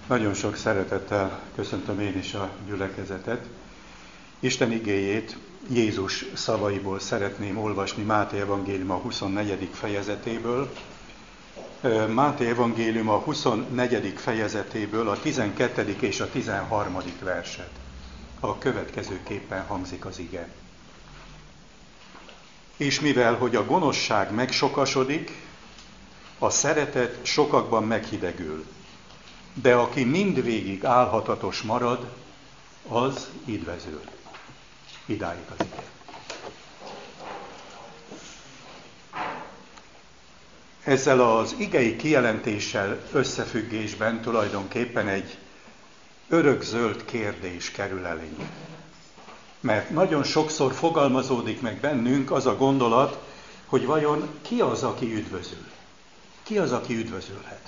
Nagyon sok szeretettel köszöntöm én is a gyülekezetet. Isten igéjét Jézus szavaiból szeretném olvasni Máté evangélium a 24. fejezetéből. Máté evangélium a 24. fejezetéből a 12. és a 13. verset. A következőképpen hangzik az ige. És mivel, hogy a gonoszság megsokasodik, a szeretet sokakban meghidegül. De aki mindvégig álhatatos marad, az idvezül. Idáig az ige. Ezzel az igei kijelentéssel összefüggésben tulajdonképpen egy örökzöld kérdés kerül elénk. Mert nagyon sokszor fogalmazódik meg bennünk az a gondolat, hogy vajon ki az, aki üdvözül? Ki az, aki üdvözülhet?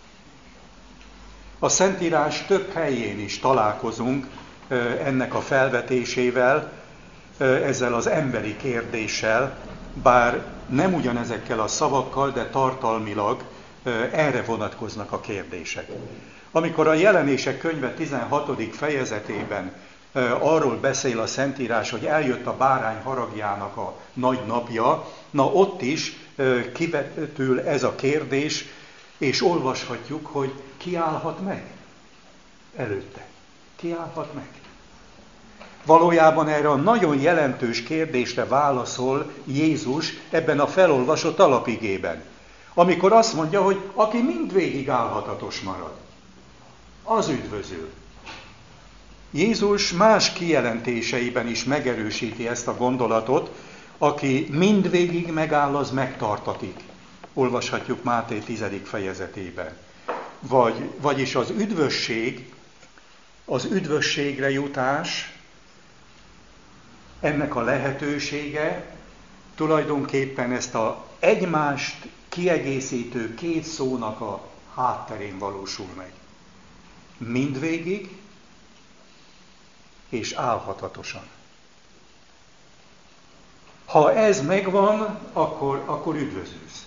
A Szentírás több helyén is találkozunk ennek a felvetésével, ezzel az emberi kérdéssel, bár nem ugyanezekkel a szavakkal, de tartalmilag erre vonatkoznak a kérdések. Amikor a Jelenések könyve 16. fejezetében arról beszél a Szentírás, hogy eljött a bárány haragjának a nagy napja, na ott is kivetül ez a kérdés, és olvashatjuk, hogy ki állhat meg előtte. Ki állhat meg? Valójában erre a nagyon jelentős kérdésre válaszol Jézus ebben a felolvasott alapigében. Amikor azt mondja, hogy aki mindvégig álhatatos marad, az üdvözül. Jézus más kijelentéseiben is megerősíti ezt a gondolatot, aki mindvégig megáll, az megtartatik. Olvashatjuk Máté 10. fejezetében. Vagyis az üdvösségre jutás, ennek a lehetősége tulajdonképpen ezt a egymást kiegészítő két szónak a hátterén valósul meg. Mindvégig és álhatatosan. Ha ez megvan, akkor üdvözülsz.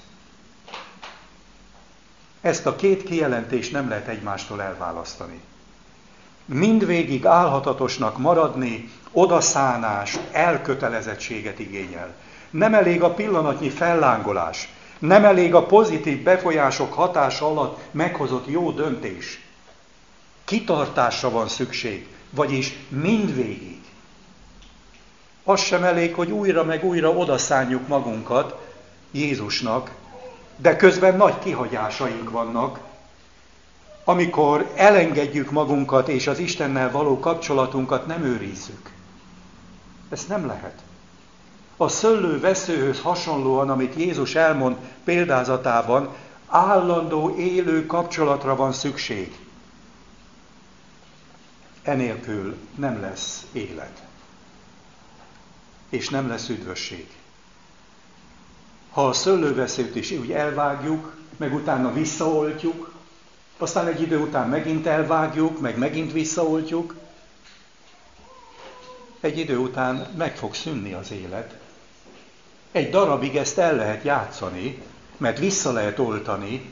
Ezt a két kijelentést nem lehet egymástól elválasztani. Mindvégig álhatatosnak maradni, odaszánás, elkötelezettséget igényel. Nem elég a pillanatnyi fellángolás, nem elég a pozitív befolyások hatása alatt meghozott jó döntés. Kitartásra van szükség, vagyis mindvégig. Az sem elég, hogy újra meg újra odaszánjuk magunkat Jézusnak, de közben nagy kihagyásaink vannak, amikor elengedjük magunkat és az Istennel való kapcsolatunkat nem őrizzük. Ezt nem lehet. A szőlő-veszőhöz hasonlóan, amit Jézus elmond példázatában, állandó élő kapcsolatra van szükség. Enélkül nem lesz élet. És nem lesz üdvösség. Ha a szőlőveszőt is úgy elvágjuk, meg utána visszaoltjuk, aztán egy idő után megint elvágjuk, meg megint visszaoltjuk, egy idő után meg fog szűnni az élet. Egy darabig ezt el lehet játszani, mert vissza lehet oltani,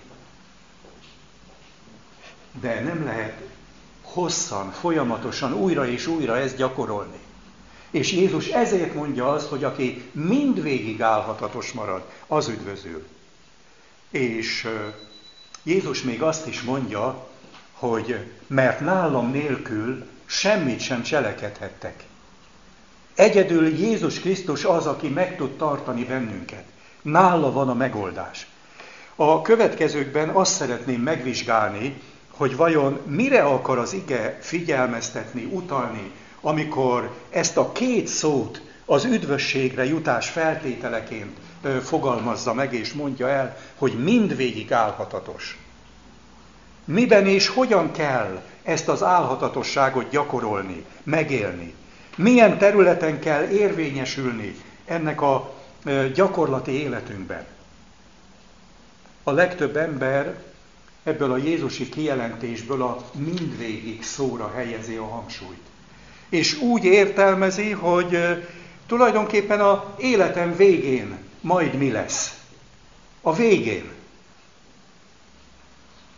de nem lehet hosszan, folyamatosan, újra és újra ezt gyakorolni. És Jézus ezért mondja azt, hogy aki mindvégig álhatatos marad, az üdvözül. És Jézus még azt is mondja, hogy mert nálam nélkül semmit sem cselekedhettek. Egyedül Jézus Krisztus az, aki meg tud tartani bennünket. Nála van a megoldás. A következőkben azt szeretném megvizsgálni, hogy vajon mire akar az ige figyelmeztetni, utalni, amikor ezt a két szót az üdvösségre jutás feltételeként fogalmazza meg, és mondja el, hogy mindvégig álhatatos. Miben és hogyan kell ezt az álhatatosságot gyakorolni, megélni? Milyen területen kell érvényesülni ennek a gyakorlati életünkben? A legtöbb ember ebből a jézusi kijelentésből a mindvégig szóra helyezi a hangsúlyt. És úgy értelmezi, hogy tulajdonképpen az életem végén majd mi lesz. A végén.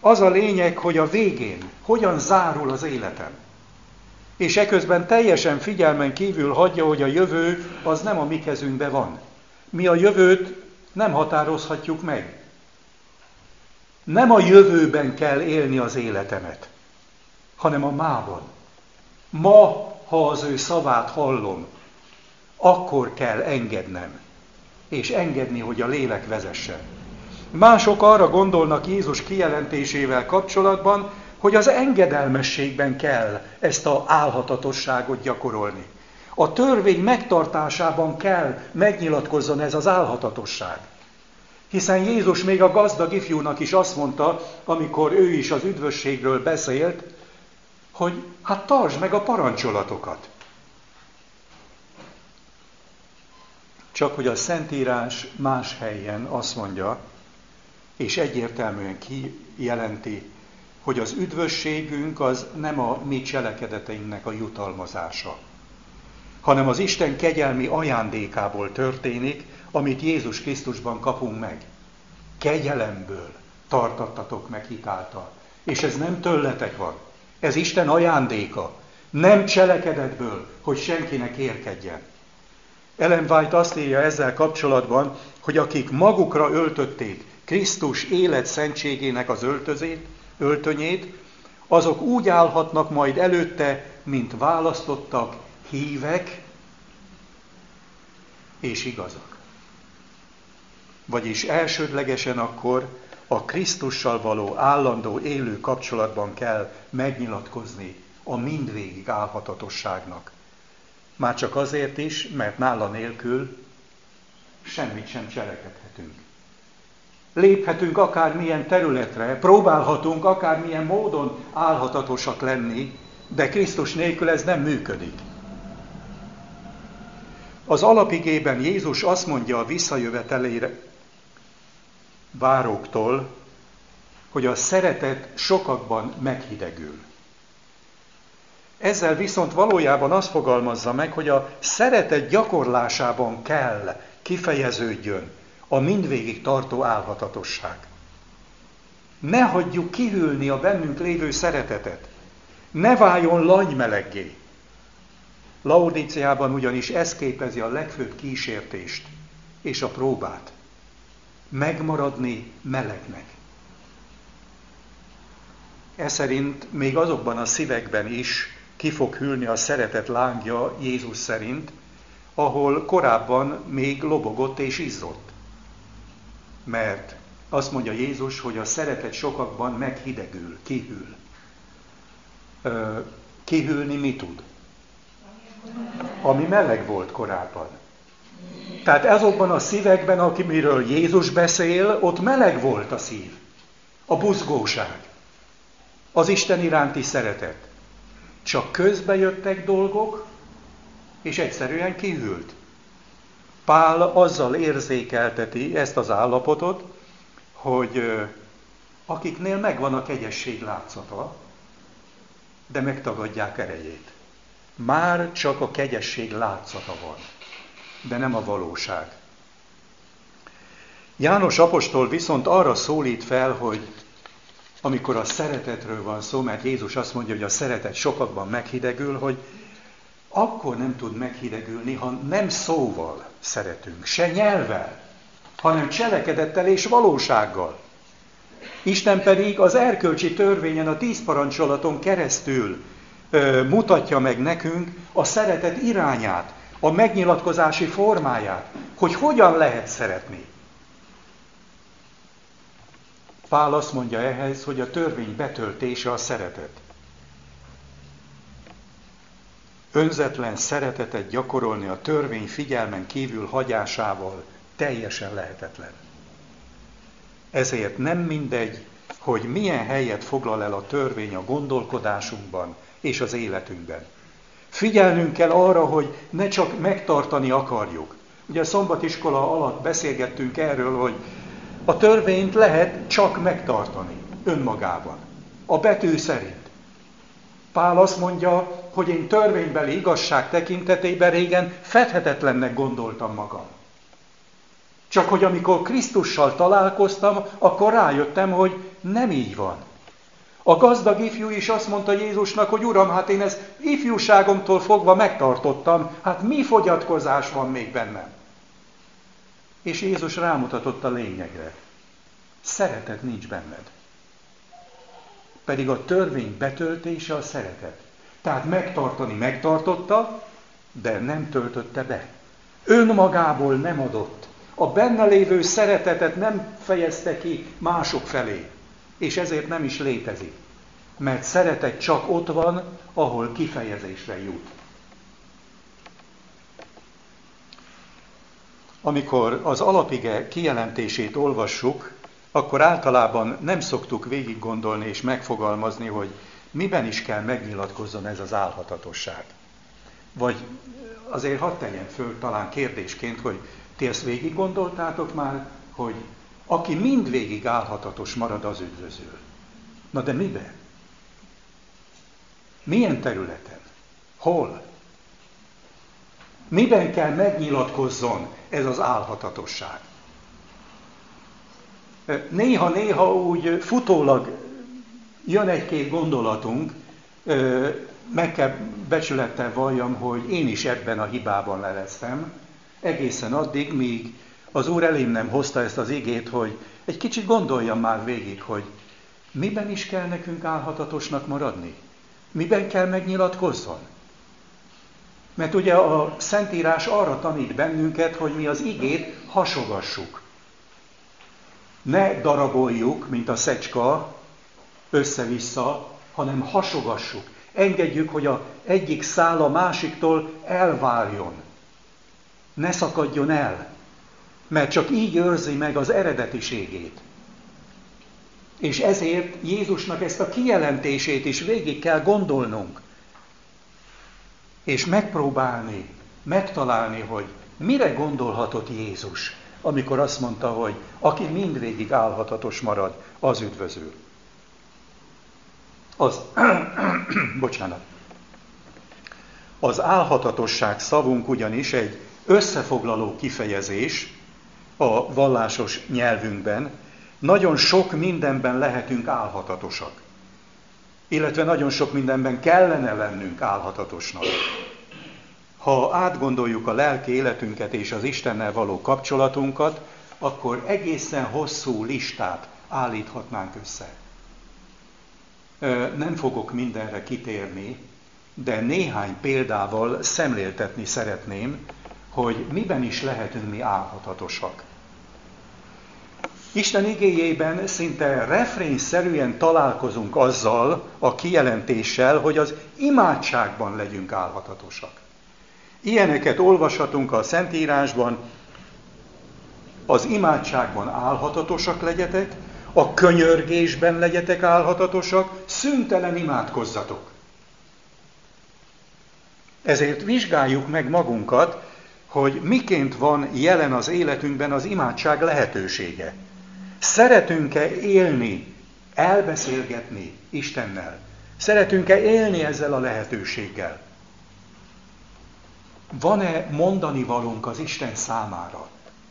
Az a lényeg, hogy a végén hogyan zárul az életem. És eközben teljesen figyelmen kívül hagyja, hogy a jövő az nem a mi kezünkben van. Mi a jövőt nem határozhatjuk meg. Nem a jövőben kell élni az életemet, hanem a mában. Ma, ha az ő szavát hallom, akkor kell engednem, és engedni, hogy a lélek vezessen. Mások arra gondolnak Jézus kijelentésével kapcsolatban, hogy az engedelmességben kell ezt az álhatatosságot gyakorolni. A törvény megtartásában kell megnyilatkozzon ez az álhatatosság. Hiszen Jézus még a gazdag ifjúnak is azt mondta, amikor ő is az üdvösségről beszélt, hogy hát tartsd meg a parancsolatokat. Csak hogy a Szentírás más helyen azt mondja, és egyértelműen kijelenti, hogy az üdvösségünk az nem a mi cselekedeteinknek a jutalmazása, hanem az Isten kegyelmi ajándékából történik, amit Jézus Krisztusban kapunk meg. Kegyelemből tartattatok meg hitáltal. És ez nem tőletek van. Ez Isten ajándéka. Nem cselekedetből, hogy senkinek érkedjen. Ellen White azt írja ezzel kapcsolatban, hogy akik magukra öltötték Krisztus életszentségének az öltönyét, azok úgy állhatnak majd előtte, mint választottak, hívek és igazak. Vagyis elsődlegesen akkor a Krisztussal való állandó élő kapcsolatban kell megnyilatkozni a mindvégig állhatatosságnak. Már csak azért is, mert nála nélkül semmit sem cselekedhetünk. Léphetünk akármilyen területre, próbálhatunk akármilyen módon álhatatosak lenni, de Krisztus nélkül ez nem működik. Az alapigében Jézus azt mondja a visszajövetelére váróktól, hogy a szeretet sokakban meghidegül. Ezzel viszont valójában azt fogalmazza meg, hogy a szeretet gyakorlásában kell kifejeződjön a mindvégig tartó álhatatosság. Ne hagyjuk kihűlni a bennünk lévő szeretetet. Ne váljon lanymeleggé. Laodíceában ugyanis ez képezi a legfőbb kísértést és a próbát. Megmaradni melegnek. Ez szerint még azokban a szívekben is ki fog hűlni a szeretet lángja Jézus szerint, ahol korábban még lobogott és izzott. Mert azt mondja Jézus, hogy a szeretet sokakban meghidegül, kihűl. Kihűlni mi tud? Ami meleg volt korábban. Tehát azokban a szívekben, amiről Jézus beszél, ott meleg volt a szív. A buzgóság. Az Isten iránti szeretet. Csak közbe jöttek dolgok, és egyszerűen kihűlt. Pál azzal érzékelteti ezt az állapotot, hogy akiknél megvan a kegyesség látszata, de megtagadják erejét. Már csak a kegyesség látszata van, de nem a valóság. János apostol viszont arra szólít fel, hogy amikor a szeretetről van szó, mert Jézus azt mondja, hogy a szeretet sokakban meghidegül, hogy akkor nem tud meghidegülni, ha nem szóval szeretünk, se nyelvvel, hanem cselekedettel és valósággal. Isten pedig az erkölcsi törvényen, a 10 parancsolaton keresztül mutatja meg nekünk a szeretet irányát, a megnyilatkozási formáját, hogy hogyan lehet szeretni. Pál azt mondja ehhez, hogy a törvény betöltése a szeretet. Önzetlen szeretetet gyakorolni a törvény figyelmen kívül hagyásával teljesen lehetetlen. Ezért nem mindegy, hogy milyen helyet foglal el a törvény a gondolkodásunkban és az életünkben. Figyelnünk kell arra, hogy ne csak megtartani akarjuk. Ugye a szombatiskola alatt beszélgettünk erről, hogy a törvényt lehet csak megtartani önmagában, a betű szerint. Pál azt mondja, hogy én törvénybeli igazság tekintetében régen fedhetetlennek gondoltam magam. Csak hogy amikor Krisztussal találkoztam, akkor rájöttem, hogy nem így van. A gazdag ifjú is azt mondta Jézusnak, hogy Uram, hát én ezt ifjúságomtól fogva megtartottam, hát mi fogyatkozás van még bennem? És Jézus rámutatott a lényegre. Szeretet nincs benned. Pedig a törvény betöltése a szeretet. Tehát megtartani megtartotta, de nem töltötte be. Önmagából nem adott. A benne lévő szeretetet nem fejezte ki mások felé. És ezért nem is létezik. Mert szeretet csak ott van, ahol kifejezésre jut. Amikor az alapige kijelentését olvassuk, akkor általában nem szoktuk végig gondolni és megfogalmazni, hogy miben is kell megnyilatkozzon ez az álhatatosság. Vagy azért hadd tegyen föl talán kérdésként, hogy ti ezt végig gondoltátok már, hogy aki mindvégig álhatatos marad, az üdvözül. Na de miben? Milyen területen? Hol? Miben kell megnyilatkozzon ez az álhatatosság? Néha-néha úgy futólag jön egy-két gondolatunk, meg kell becsülettel valljam, hogy én is ebben a hibában leleztem, egészen addig, míg az Úr elém nem hozta ezt az igét, hogy egy kicsit gondoljam már végig, hogy miben is kell nekünk álhatatosnak maradni? Miben kell megnyilatkozzon? Mert ugye a Szentírás arra tanít bennünket, hogy mi az igét hasogassuk. Ne daraboljuk, mint a szecska, össze-vissza, hanem hasogassuk. Engedjük, hogy az egyik szál a másiktól elváljon. Ne szakadjon el, mert csak így őrzi meg az eredetiségét. És ezért Jézusnak ezt a kijelentését is végig kell gondolnunk. És megpróbálni, megtalálni, hogy mire gondolhatott Jézus, amikor azt mondta, hogy aki mindvégig álhatatos marad, az üdvözül. Az álhatatosság szavunk ugyanis egy összefoglaló kifejezés a vallásos nyelvünkben. Nagyon sok mindenben lehetünk álhatatosak. Illetve nagyon sok mindenben kellene lennünk álhatatosnak. Ha átgondoljuk a lelki életünket és az Istennel való kapcsolatunkat, akkor egészen hosszú listát állíthatnánk össze. Nem fogok mindenre kitérni, de néhány példával szemléltetni szeretném, hogy miben is lehetünk mi álhatatosak. Isten igéjében szinte refrényszerűen találkozunk azzal a kijelentéssel, hogy az imádságban legyünk álhatatosak. Ilyeneket olvashatunk a Szentírásban, az imádságban álhatatosak legyetek, a könyörgésben legyetek álhatatosak, szüntelen imádkozzatok. Ezért vizsgáljuk meg magunkat, hogy miként van jelen az életünkben az imádság lehetősége. Szeretünk-e élni, elbeszélgetni Istennel? Szeretünk-e élni ezzel a lehetőséggel? Van-e mondani valónk az Isten számára?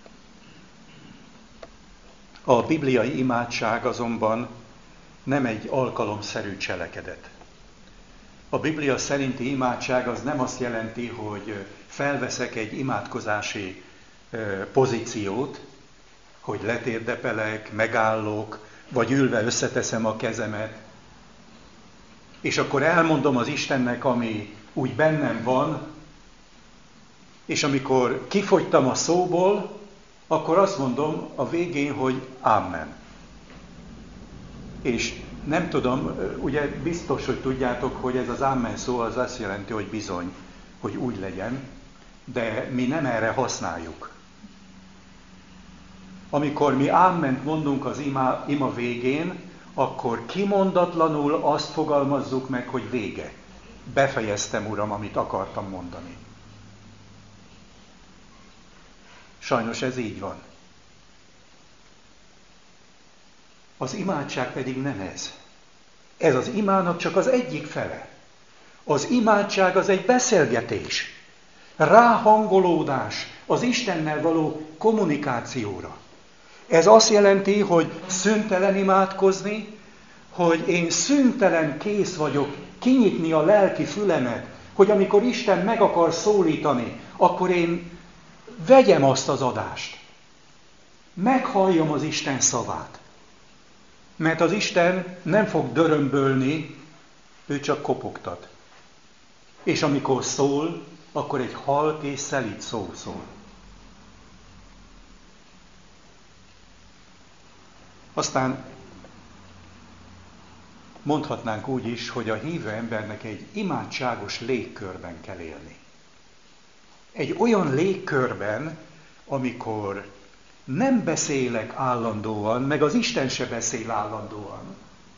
A bibliai imádság azonban nem egy alkalomszerű cselekedet. A Biblia szerinti imádság az nem azt jelenti, hogy felveszek egy imádkozási pozíciót, hogy letérdepelek, megállok, vagy ülve összeteszem a kezemet, és akkor elmondom az Istennek, ami úgy bennem van, és amikor kifogytam a szóból, akkor azt mondom a végén, hogy Amen. És nem tudom, ugye biztos, hogy tudjátok, hogy ez az Amen szó az azt jelenti, hogy bizony, hogy úgy legyen, de mi nem erre használjuk. Amikor mi Ament mondunk az ima végén, akkor kimondatlanul azt fogalmazzuk meg, hogy vége. Befejeztem, Uram, amit akartam mondani. Sajnos ez így van. Az imádság pedig nem ez. Ez az imának csak az egyik fele. Az imádság az egy beszélgetés, ráhangolódás az Istennel való kommunikációra. Ez azt jelenti, hogy szüntelen imádkozni, hogy én szüntelen kész vagyok kinyitni a lelki fülemet, hogy amikor Isten meg akar szólítani, akkor én vegyem azt az adást. Meghalljam az Isten szavát. Mert az Isten nem fog dörömbölni, ő csak kopogtat. És amikor szól, akkor egy halk és szelíd szó szól. Aztán mondhatnánk úgy is, hogy a hívő embernek egy imádságos légkörben kell élni. Egy olyan légkörben, amikor nem beszélek állandóan, meg az Isten se beszél állandóan,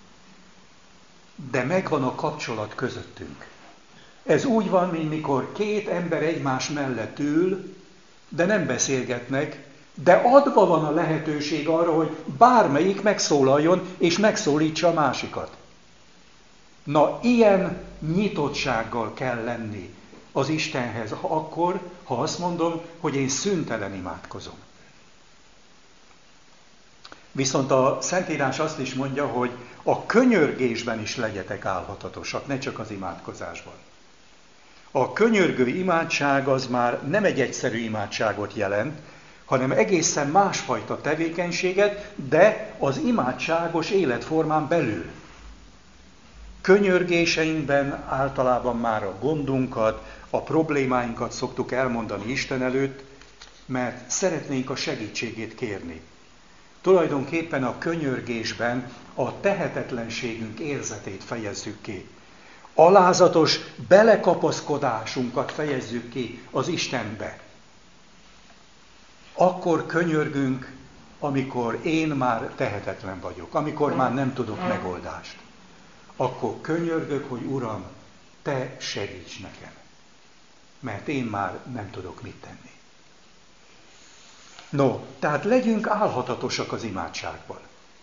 de megvan a kapcsolat közöttünk. Ez úgy van, mint mikor két ember egymás mellett ül, de nem beszélgetnek, de adva van a lehetőség arra, hogy bármelyik megszólaljon, és megszólítsa a másikat. Na, ilyen nyitottsággal kell lenni az Istenhez, ha azt mondom, hogy én szüntelen imádkozom. Viszont a Szentírás azt is mondja, hogy a könyörgésben is legyetek álhatatosak, ne csak az imádkozásban. A könyörgő imádság az már nem egy egyszerű imádságot jelent, hanem egészen másfajta tevékenységet, de az imádságos életformán belül. Könyörgéseinkben általában már a gondunkat, a problémáinkat szoktuk elmondani Isten előtt, mert szeretnénk a segítségét kérni. Tulajdonképpen a könyörgésben a tehetetlenségünk érzetét fejezzük ki. Alázatos belekapaszkodásunkat fejezzük ki az Istenbe. Akkor könyörgünk, amikor én már tehetetlen vagyok, amikor már nem tudok megoldást. Akkor könyörgök, hogy Uram, Te segíts nekem, mert én már nem tudok mit tenni. No, tehát legyünk álhatatosak az imádságban.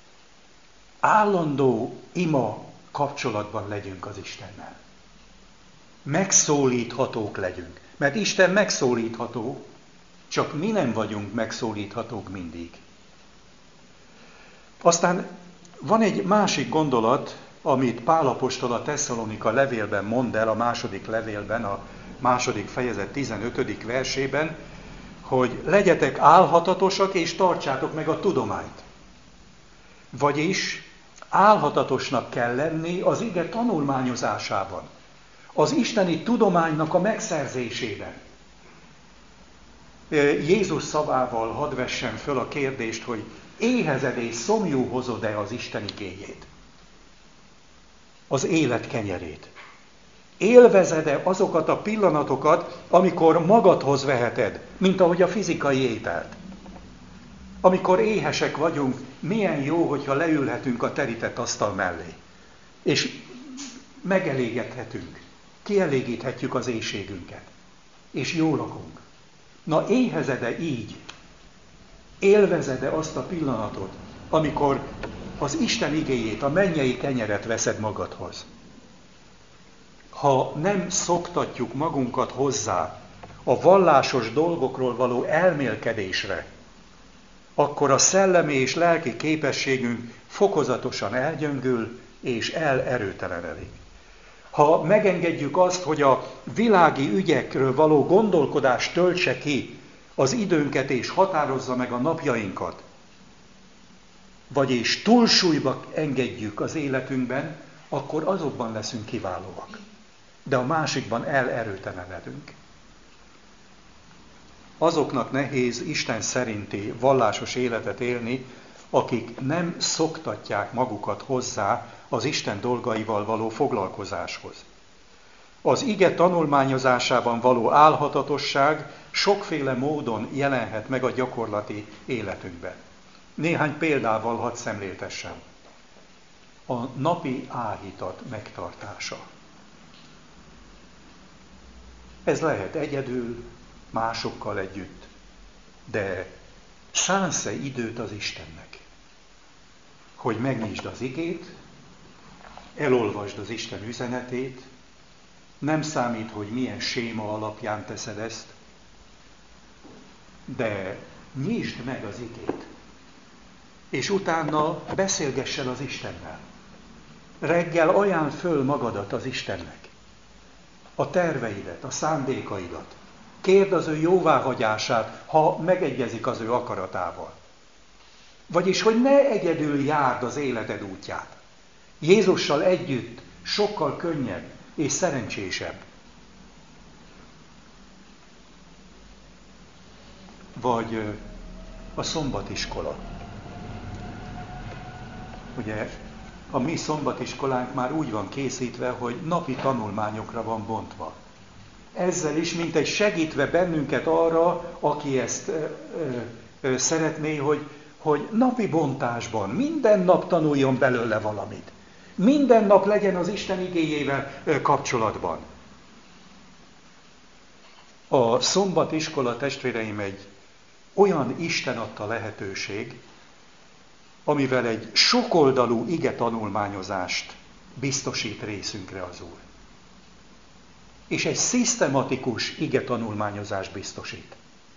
Állandó ima kapcsolatban legyünk az Istennel. Megszólíthatók legyünk, mert Isten megszólítható, csak mi nem vagyunk megszólíthatók mindig. Aztán van egy másik gondolat, amit Pál apostol a Tesszalonika levélben mond el, a második levélben, a második fejezet 15. versében, hogy legyetek álhatatosak és tartsátok meg a tudományt. Vagyis álhatatosnak kell lenni az ige tanulmányozásában, az isteni tudománynak a megszerzésében. Jézus szavával hadd vessem föl a kérdést, hogy éhezed és szomjúhozod-e az Isten igéjét? Az élet kenyerét. Élvezed-e azokat a pillanatokat, amikor magadhoz veheted, mint ahogy a fizikai ételt? Amikor éhesek vagyunk, milyen jó, hogyha leülhetünk a terített asztal mellé. És megelégedhetünk, kielégíthetjük az éhségünket. És jól lakunk. Na, éhezed-e így? Élvezed-e azt a pillanatot, amikor az Isten igéjét, a mennyei kenyeret veszed magadhoz? Ha nem szoktatjuk magunkat hozzá a vallásos dolgokról való elmélkedésre, akkor a szellemi és lelki képességünk fokozatosan elgyöngül és elerőtelenedik. Ha megengedjük azt, hogy a világi ügyekről való gondolkodás töltse ki az időnket és határozza meg a napjainkat, vagyis túlsúlyba engedjük az életünkben, akkor azokban leszünk kiválóak. De a másikban elerőtelenedünk. Azoknak nehéz Isten szerinti vallásos életet élni, akik nem szoktatják magukat hozzá az Isten dolgaival való foglalkozáshoz. Az ige tanulmányozásában való álhatatosság sokféle módon jelenhet meg a gyakorlati életünkben. Néhány példával hadd szemléltessem. A napi áhítat megtartása. Ez lehet egyedül, másokkal együtt, de szánsz-e időt az Istennek, hogy megnyisd az igét, elolvasd az Isten üzenetét, nem számít, hogy milyen séma alapján teszed ezt, de nyisd meg az igét, és utána beszélgessen az Istennel. reggel ajánl föl magadat az Istennek. A terveidet, a szándékaidat. Kérd az ő jóváhagyását, ha megegyezik az ő akaratával. Vagyis, hogy ne egyedül járd az életed útját. Jézussal együtt sokkal könnyebb és szerencsésebb. Vagy a szombatiskola. Ugye a mi szombatiskolánk már úgy van készítve, hogy napi tanulmányokra van bontva. Ezzel is mintegy segítve bennünket arra, aki ezt szeretné, hogy napi bontásban minden nap tanuljon belőle valamit. Minden nap legyen az Isten igéjével kapcsolatban. A szombatiskola, testvéreim, egy olyan Isten adta lehetőség, amivel egy sokoldalú ige tanulmányozást biztosít részünkre az Úr. És egy szisztematikus ige tanulmányozást biztosít.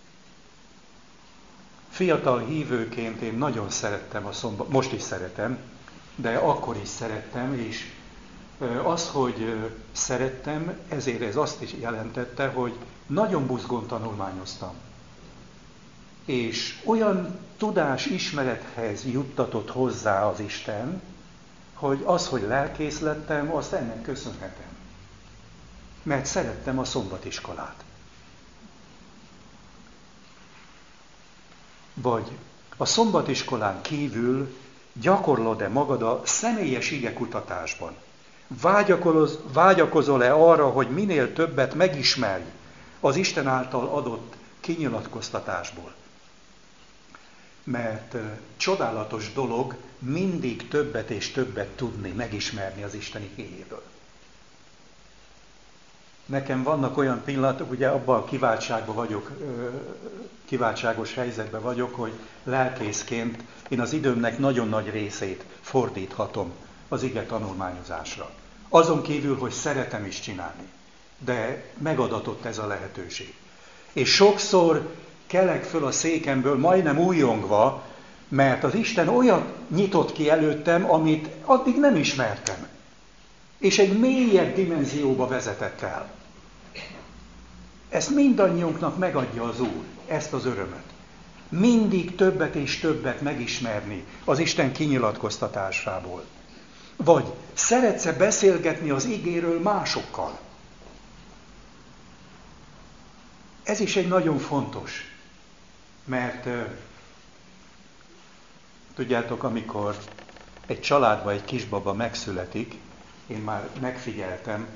Fiatal hívőként én nagyon szerettem most is szeretem, de akkor is szerettem, és az, hogy szerettem, ezért ez azt is jelentette, hogy nagyon buzgón tanulmányoztam. És olyan tudás ismerethez juttatott hozzá az Isten, hogy az, hogy lelkész lettem, azt ennek köszönhetem. Mert szerettem a szombatiskolát. Vagy a szombatiskolán kívül gyakorlod-e magad a személyes igekutatásban? Vágyakozol-e arra, hogy minél többet megismerj az Isten által adott kinyilatkoztatásból? Mert csodálatos dolog mindig többet és többet tudni, megismerni az Isten igéjéből. Nekem vannak olyan pillanatok, ugye abban a kiváltságban vagyok, kiváltságos helyzetben vagyok, hogy lelkészként én az időmnek nagyon nagy részét fordíthatom az ige tanulmányozásra. Azon kívül, hogy szeretem is csinálni, de megadatott ez a lehetőség. És sokszor kelek föl a székemből, majdnem újjongva, mert az Isten olyat nyitott ki előttem, amit addig nem ismertem. És egy mélyebb dimenzióba vezetett el. Ezt mindannyiunknak megadja az Úr, ezt az örömöt. Mindig többet és többet megismerni az Isten kinyilatkoztatásából. Vagy szeretsz-e beszélgetni az igéről másokkal? Ez is egy nagyon fontos, mert tudjátok, amikor egy családban egy kisbaba megszületik, én már megfigyeltem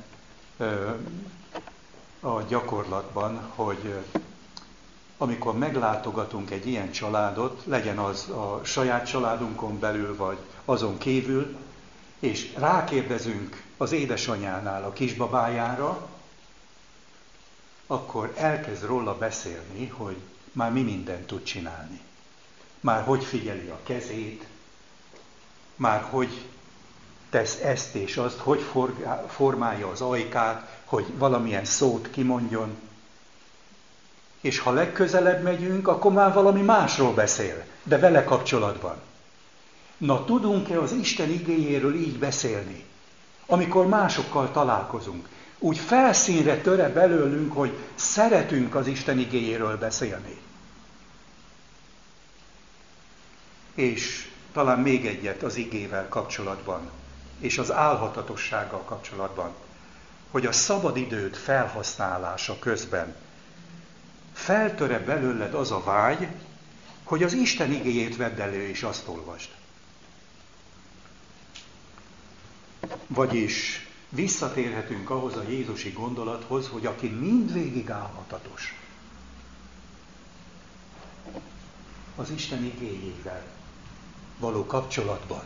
a gyakorlatban, hogy amikor meglátogatunk egy ilyen családot, legyen az a saját családunkon belül, vagy azon kívül, és rákérdezünk az édesanyánál a kisbabájára, akkor elkezd róla beszélni, hogy már mi mindent tud csinálni. Már hogy figyeli a kezét, már hogy tesz ezt és azt, hogy formálja az ajkát, hogy valamilyen szót kimondjon. És ha legközelebb megyünk, akkor már valami másról beszél, de vele kapcsolatban. Na, tudunk-e az Isten igéjéről így beszélni, amikor másokkal találkozunk? Úgy felszínre töre belőlünk, hogy szeretünk az Isten igéjéről beszélni. És talán még egyet az igével kapcsolatban, és az álhatatossággal kapcsolatban, hogy a szabadidőd felhasználása közben feltöre belőled az a vágy, hogy az Isten igéjét vedd elő, és azt olvasd. Vagyis visszatérhetünk ahhoz a jézusi gondolathoz, hogy aki mindvégig álhatatos az Isten igéjével való kapcsolatban.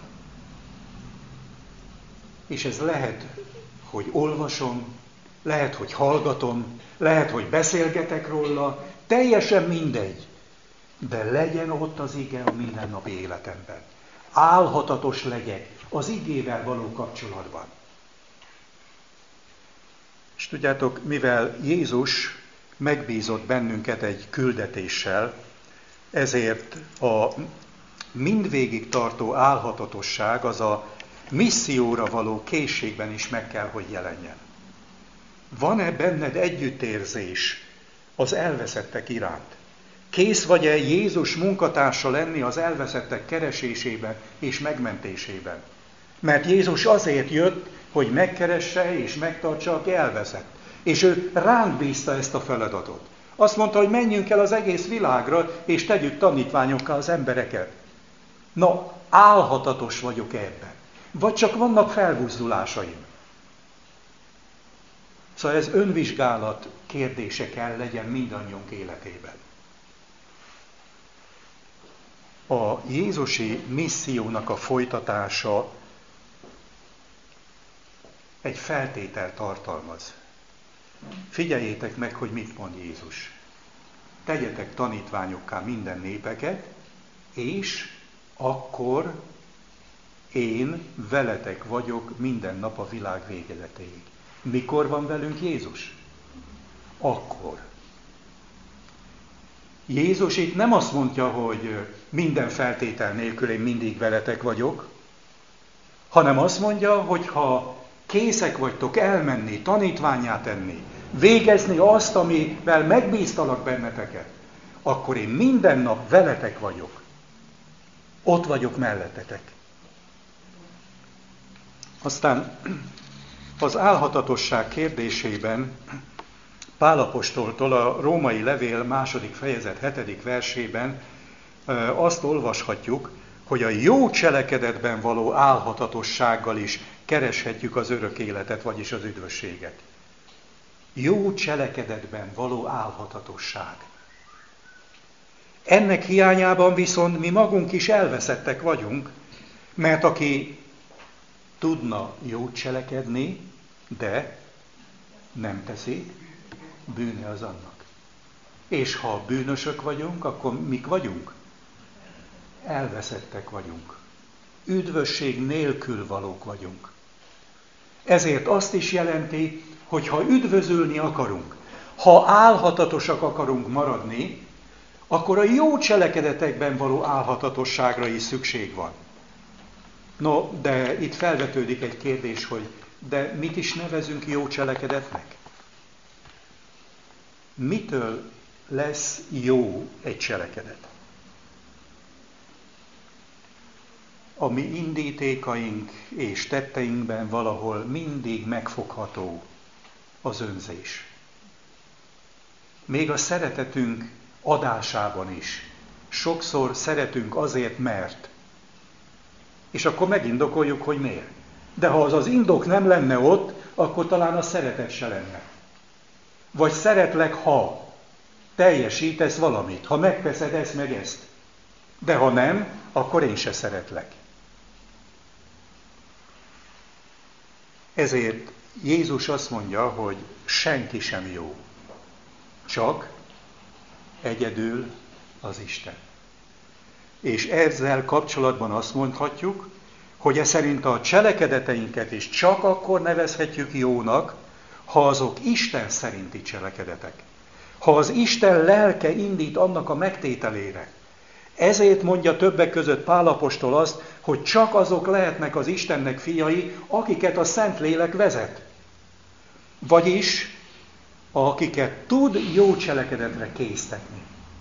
És ez lehet, hogy olvasom, lehet, hogy hallgatom, lehet, hogy beszélgetek róla, teljesen mindegy. De legyen ott az ige a mindennapi életemben. Álhatatos legyek az igével való kapcsolatban. És tudjátok, mivel Jézus megbízott bennünket egy küldetéssel, ezért a mindvégig tartó álhatatosság az a misszióra való készségben is meg kell, hogy jelenjen. Van-e benned együttérzés az elveszettek iránt? Kész vagy-e Jézus munkatársa lenni az elveszettek keresésében és megmentésében? Mert Jézus azért jött, hogy megkeresse és megtartsa, aki elveszett. És ő ránk bízta ezt a feladatot. Azt mondta, hogy menjünk el az egész világra, és tegyük tanítványokká az embereket. Na, álhatatos vagyok ebben. Vagy csak vannak felbuzdulásaim. Szóval ez önvizsgálat kérdése kell legyen mindannyiunk életében. A jézusi missziónak a folytatása egy feltételt tartalmaz. Figyeljétek meg, hogy mit mond Jézus. Tegyetek tanítványokká minden népeket, és akkor én veletek vagyok minden nap a világ végezetéig. Mikor van velünk Jézus? Akkor. Jézus itt nem azt mondja, hogy minden feltétel nélkül én mindig veletek vagyok, hanem azt mondja, hogy ha készek vagytok elmenni, tanítvánnyá tenni, végezni azt, amivel megbíztalak benneteket, akkor én minden nap veletek vagyok. Ott vagyok mellettetek. Aztán az álhatatosság kérdésében Pál apostoltól a római levél 2. fejezet 7. versében azt olvashatjuk, hogy a jó cselekedetben való álhatatossággal is kereshetjük az örök életet, vagyis az üdvösséget. Jó cselekedetben való álhatatosság. Ennek hiányában viszont mi magunk is elveszettek vagyunk, mert aki tudna jót cselekedni, de nem teszi, bűne az annak. És ha bűnösök vagyunk, akkor mik vagyunk? Elveszettek vagyunk. Üdvösség nélkül valók vagyunk. Ezért azt is jelenti, hogy ha üdvözülni akarunk, ha álhatatosak akarunk maradni, akkor a jó cselekedetekben való álhatatosságra is szükség van. No, de itt felvetődik egy kérdés, hogy de mit is nevezünk jó cselekedetnek? Mitől lesz jó egy cselekedet? A mi indítékaink és tetteinkben valahol mindig megfogható az önzés. Még a szeretetünk adásában is. Sokszor szeretünk azért, mert. És akkor megindokoljuk, hogy miért. De ha az indok nem lenne ott, akkor talán a szeretet se lenne. Vagy szeretlek, ha teljesítesz valamit, ha megteszed ezt meg ezt. De ha nem, akkor én se szeretlek. Ezért Jézus azt mondja, hogy senki sem jó. Csak egyedül az Isten. És ezzel kapcsolatban azt mondhatjuk, hogy ez szerint a cselekedeteinket is csak akkor nevezhetjük jónak, ha azok Isten szerinti cselekedetek. Ha az Isten lelke indít annak a megtételére. Ezért mondja többek között Pál apostol azt, hogy csak azok lehetnek az Istennek fiai, akiket a Szentlélek vezet. Vagyis, akiket tud jó cselekedetre késztetni.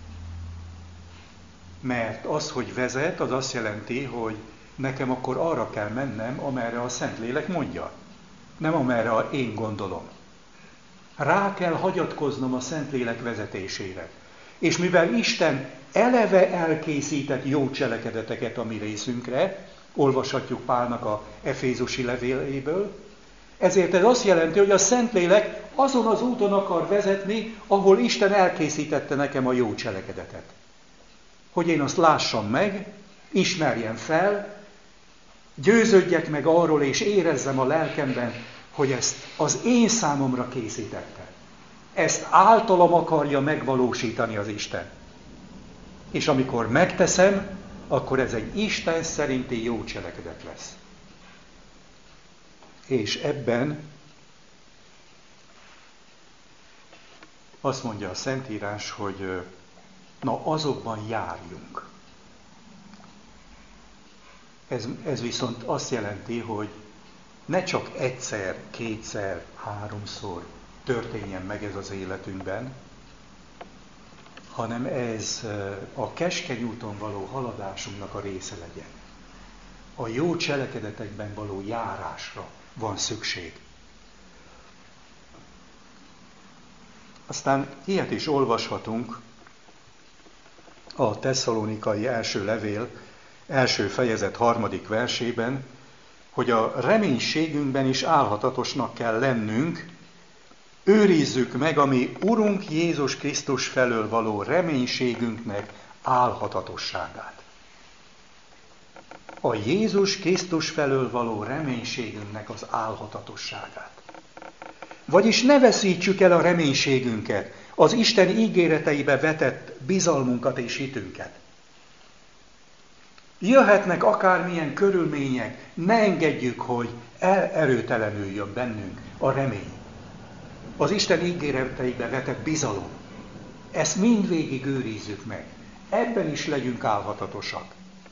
Mert az, hogy vezet, az azt jelenti, hogy nekem akkor arra kell mennem, amerre a Szentlélek mondja. Nem amerre én gondolom. Rá kell hagyatkoznom a Szentlélek vezetésére. És mivel Isten eleve elkészített jó cselekedeteket a mi részünkre, olvashatjuk Pálnak a Efézusi levéléből, ezért ez azt jelenti, hogy a Szentlélek azon az úton akar vezetni, ahol Isten elkészítette nekem a jó cselekedetet. Hogy én azt lássam meg, ismerjem fel, győződjek meg arról, és érezzem a lelkemben, hogy ezt az én számomra készítette. Ezt általam akarja megvalósítani az Isten. És amikor megteszem, akkor ez egy Isten szerinti jó cselekedet lesz. És ebben azt mondja a Szentírás, hogy na azokban járjunk. Ez viszont azt jelenti, hogy ne csak egyszer, kétszer, háromszor történjen meg ez az életünkben, hanem ez a keskeny úton való haladásunknak a része legyen. A jó cselekedetekben való járásra van szükség. Aztán ilyet is olvashatunk a Tesszalonikai első levél első fejezet 3. versében, hogy a reménységünkben is álhatatosnak kell lennünk, őrizzük meg a mi Urunk Jézus Krisztus felől való reménységünknek álhatatosságát. A Jézus Krisztus felől való reménységünknek az álhatatosságát. Vagyis ne veszítsük el a reménységünket, az Isten ígéreteibe vetett bizalmunkat és hitünket. Jöhetnek akármilyen körülmények, ne engedjük, hogy elerőtelenüljön bennünk a remény. Az Isten ígéreteibe vetett bizalom. Ezt mindvégig őrizzük meg. Ebben is legyünk álhatatosak.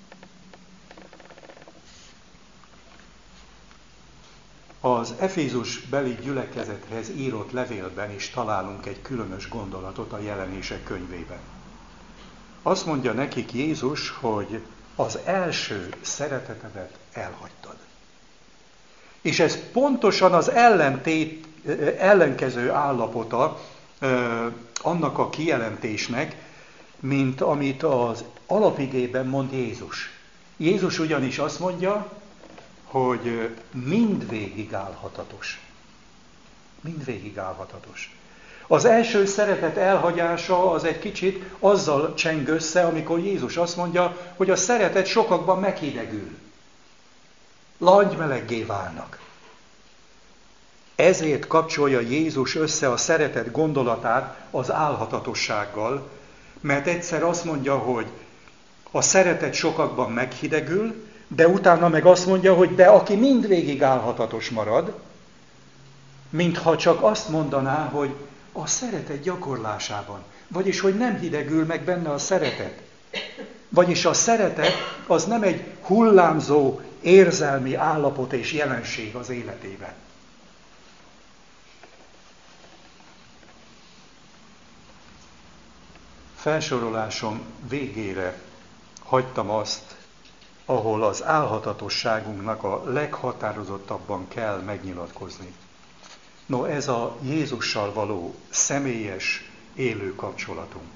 Az Efézus beli gyülekezethez írott levélben is találunk egy különös gondolatot a Jelenések könyvében. Azt mondja nekik Jézus, hogy az első szeretetedet elhagytad. És ez pontosan az ellenkező állapota annak a kijelentésnek, mint amit az alapigében mond Jézus. Jézus ugyanis azt mondja, hogy mindvégig álhatatos. Mindvégig álhatatos. Az első szeretet elhagyása az egy kicsit azzal cseng össze, amikor Jézus azt mondja, hogy a szeretet sokakban meghidegül. Langymeleggé válnak. Ezért kapcsolja Jézus össze a szeretet gondolatát az álhatatossággal, mert egyszer azt mondja, hogy a szeretet sokakban meghidegül, de utána meg azt mondja, hogy de aki mindvégig álhatatos marad, mintha csak azt mondaná, hogy a szeretet gyakorlásában, vagyis hogy nem hidegül meg benne a szeretet. Vagyis a szeretet az nem egy hullámzó érzelmi állapot és jelenség az életében. Felsorolásom végére hagytam azt, ahol az álhatatosságunknak a leghatározottabban kell megnyilatkozni. No, ez a Jézussal való személyes, élő kapcsolatunk.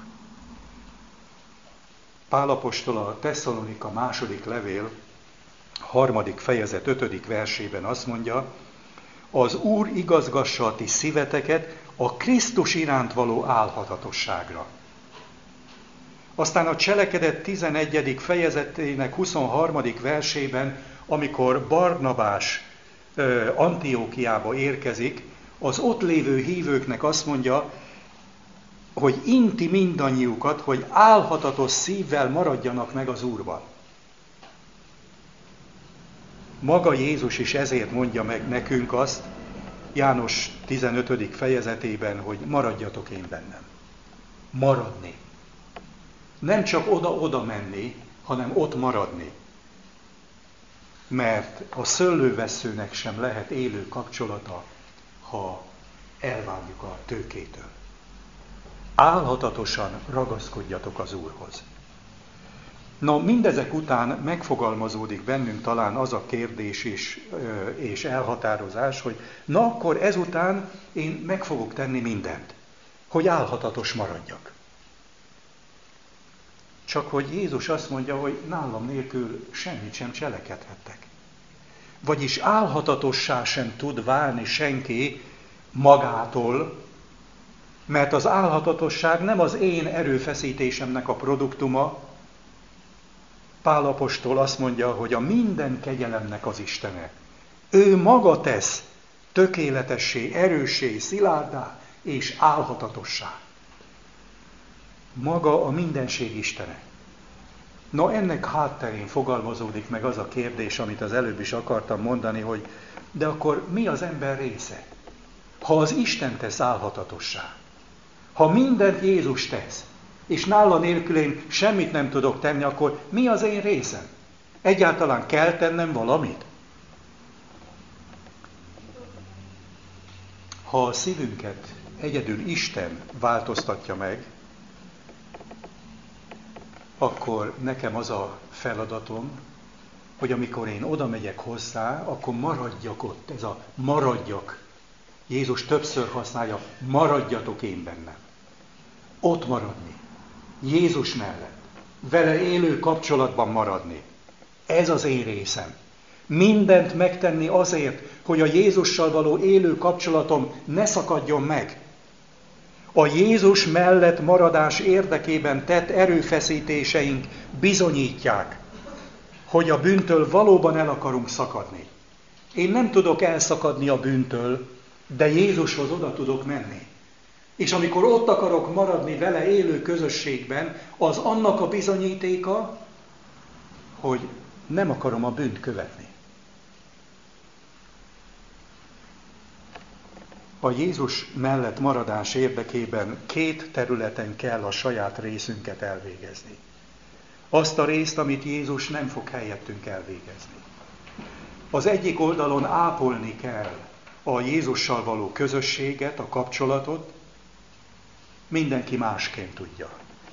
Pál apostol a Tesszalonika második levél 3. fejezet 5. versében azt mondja, az Úr igazgassa a ti szíveteket a Krisztus iránt való álhatatosságra. Aztán a Cselekedet 11. fejezetének 23. versében, amikor Barnabás Antiókiába érkezik, az ott lévő hívőknek azt mondja, hogy inti mindannyiukat, hogy álhatatos szívvel maradjanak meg az Úrban. Maga Jézus is ezért mondja meg nekünk azt, János 15. fejezetében, hogy maradjatok én bennem. Maradni. Nem csak oda-oda menni, hanem ott maradni. Mert a szőlővesszőnek sem lehet élő kapcsolata, ha elvágjuk a tőkétől. Álhatatosan ragaszkodjatok az Úrhoz. Na, mindezek után megfogalmazódik bennünk talán az a kérdés és elhatározás, hogy na akkor ezután én meg fogok tenni mindent, hogy álhatatos maradjak. Csak hogy Jézus azt mondja, hogy nálam nélkül semmit sem cselekedhettek. Vagyis álhatatossá sem tud válni senki magától, mert az álhatatosság nem az én erőfeszítésemnek a produktuma. Pál apostol azt mondja, hogy a minden kegyelemnek az Istene. Ő maga tesz tökéletessé, erőssé, szilárdá és álhatatossá. Maga a mindenség Istene. Na, ennek hátterén fogalmazódik meg az a kérdés, amit az előbb is akartam mondani, hogy de akkor mi az ember része? Ha az Isten tesz álhatatossá, ha mindent Jézus tesz, és nála nélkül én semmit nem tudok tenni, akkor mi az én részem? Egyáltalán kell tennem valamit? Ha a szívünket egyedül Isten változtatja meg, akkor nekem az a feladatom, hogy amikor én oda megyek hozzá, akkor maradjak ott. Ez a maradjak. Jézus többször használja, maradjatok én bennem. Ott maradni. Jézus mellett. Vele élő kapcsolatban maradni. Ez az én részem. Mindent megtenni azért, hogy a Jézussal való élő kapcsolatom ne szakadjon meg. A Jézus mellett maradás érdekében tett erőfeszítéseink bizonyítják, hogy a bűntől valóban el akarunk szakadni. Én nem tudok elszakadni a bűntől, de Jézushoz oda tudok menni. És amikor ott akarok maradni vele élő közösségben, az annak a bizonyítéka, hogy nem akarom a bűnt követni. A Jézus mellett maradás érdekében 2 területen kell a saját részünket elvégezni. Azt a részt, amit Jézus nem fog helyettünk elvégezni. Az egyik oldalon ápolni kell a Jézussal való közösséget, a kapcsolatot, mindenki másként tudja.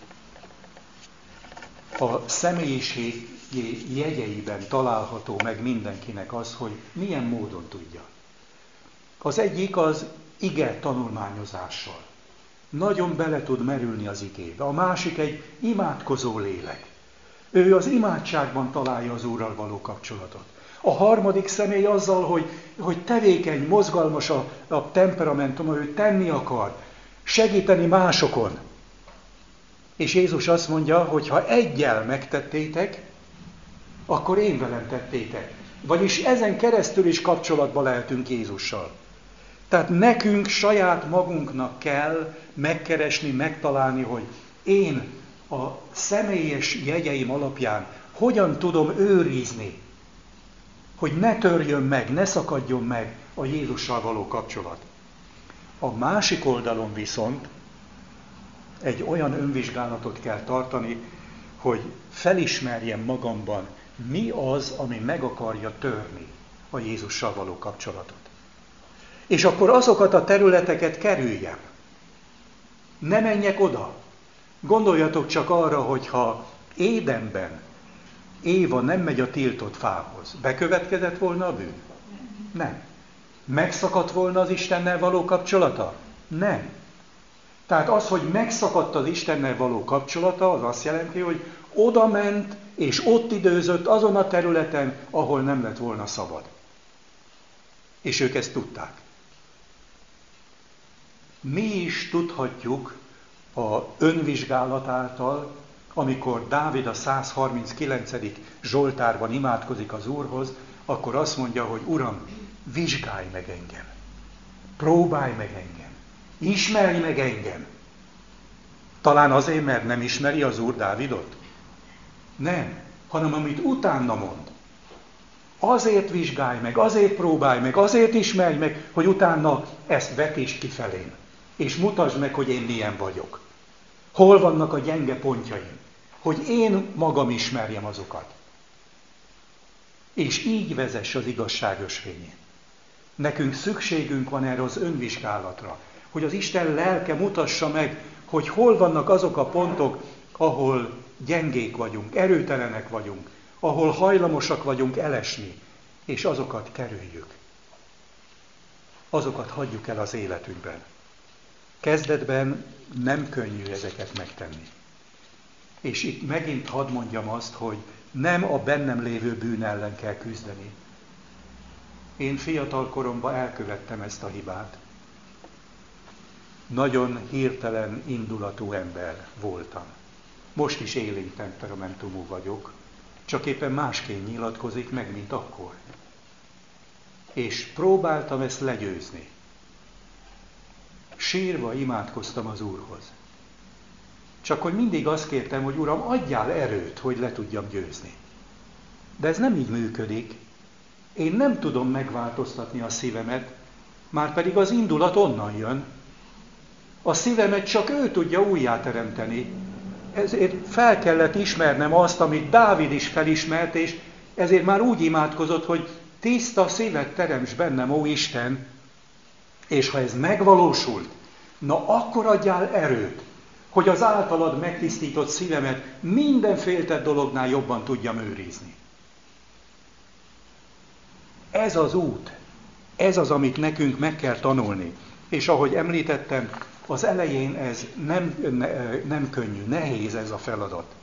A személyiség jegyeiben található meg mindenkinek az, hogy milyen módon tudja. Az egyik az ige tanulmányozással. Nagyon bele tud merülni az igébe. A másik egy imádkozó lélek. Ő az imádságban találja az Úrral való kapcsolatot. A harmadik személy azzal, hogy tevékeny, mozgalmas a temperamentuma, ő tenni akar, segíteni másokon. És Jézus azt mondja, hogy ha egyel megtettétek, akkor én velem tettétek. Vagyis ezen keresztül is kapcsolatba lehetünk Jézussal. Tehát nekünk saját magunknak kell megkeresni, megtalálni, hogy én a személyes jegyeim alapján hogyan tudom őrizni, hogy ne törjön meg, ne szakadjon meg a Jézussal való kapcsolat. A másik oldalon viszont egy olyan önvizsgálatot kell tartani, hogy felismerjem magamban, mi az, ami meg akarja törni a Jézussal való kapcsolatot. És akkor azokat a területeket kerüljem. Ne menjek oda. Gondoljatok csak arra, hogyha Édenben Éva nem megy a tiltott fához, bekövetkezett volna a bűn? Nem. Megszakadt volna az Istennel való kapcsolata? Nem. Tehát az, hogy megszakadt az Istennel való kapcsolata, az azt jelenti, hogy oda ment, és ott időzött azon a területen, ahol nem lett volna szabad. És ők ezt tudták. Mi is tudhatjuk a önvizsgálat által, amikor Dávid a 139. Zsoltárban imádkozik az Úrhoz, akkor azt mondja, hogy Uram, vizsgálj meg engem, próbálj meg engem, ismerj meg engem. Talán azért, mert nem ismeri az Úr Dávidot? Nem, hanem amit utána mond. Azért vizsgálj meg, azért próbálj meg, azért ismerj meg, hogy utána ezt vetítsd ki felém. És mutasd meg, hogy én milyen vagyok. Hol vannak a gyenge pontjaim. Hogy én magam ismerjem azokat. És így vezess az igazságos fényén. Nekünk szükségünk van erre az önvizsgálatra. Hogy az Isten lelke mutassa meg, hogy hol vannak azok a pontok, ahol gyengék vagyunk, erőtelenek vagyunk, ahol hajlamosak vagyunk elesni, és azokat kerüljük. Azokat hagyjuk el az életünkben. Kezdetben nem könnyű ezeket megtenni. És itt megint hadd mondjam azt, hogy nem a bennem lévő bűn ellen kell küzdeni. Én fiatal koromban elkövettem ezt a hibát. Nagyon hirtelen indulatú ember voltam. Most is élénk temperamentumú vagyok, csak éppen másként nyilatkozik meg, mint akkor. És próbáltam ezt legyőzni. Sírva imádkoztam az Úrhoz. Csak hogy mindig azt kértem, hogy Uram, adjál erőt, hogy le tudjam győzni. De ez nem így működik. Én nem tudom megváltoztatni a szívemet, márpedig az indulat onnan jön. A szívemet csak ő tudja újjáteremteni. Ezért fel kellett ismernem azt, amit Dávid is felismert, és ezért már úgy imádkozott, hogy tiszta szívet teremts bennem, ó Isten, és ha ez megvalósult, na akkor adjál erőt, hogy az általad megtisztított szívemet minden féltett dolognál jobban tudjam őrizni. Ez az út, ez az, amit nekünk meg kell tanulni. És ahogy említettem, az elején ez nem könnyű, nehéz ez a feladat.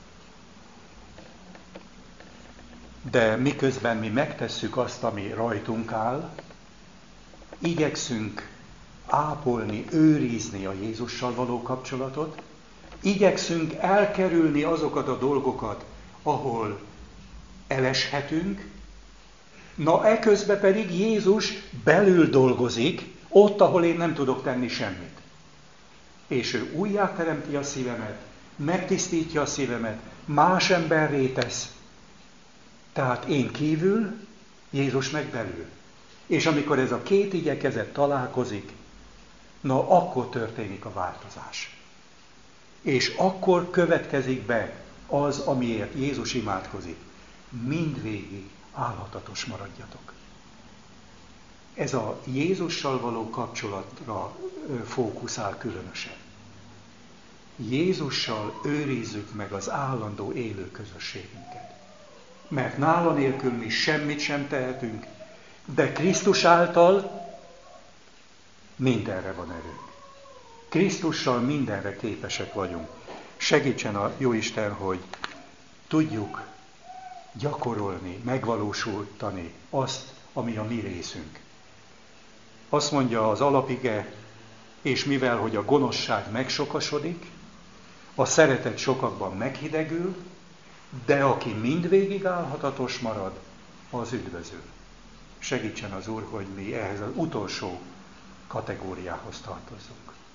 De miközben mi megtesszük azt, ami rajtunk áll, igyekszünk ápolni, őrizni a Jézussal való kapcsolatot, igyekszünk elkerülni azokat a dolgokat, ahol eleshetünk, na eközben pedig Jézus belül dolgozik, ott, ahol én nem tudok tenni semmit. És ő újjáteremti a szívemet, megtisztítja a szívemet, más emberré tesz. Tehát én kívül, Jézus meg belül. És amikor ez a két igyekezet találkozik, na akkor történik a változás. És akkor következik be az, amiért Jézus imádkozik. Mindvégig álhatatos maradjatok. Ez a Jézussal való kapcsolatra fókuszál különösen. Jézussal őrizzük meg az állandó élő közösségünket. Mert nála nélkül mi semmit sem tehetünk, de Krisztus által mindenre van erőnk. Krisztussal mindenre képesek vagyunk. Segítsen a Jóisten, hogy tudjuk gyakorolni, megvalósítani azt, ami a mi részünk. Azt mondja az alapige, és mivel, hogy a gonoszság megsokasodik, a szeretet sokakban meghidegül, de aki mindvégig álhatatos marad, az üdvözül. Segítsen az Úr, hogy mi ehhez az utolsó kategóriához tartozzunk.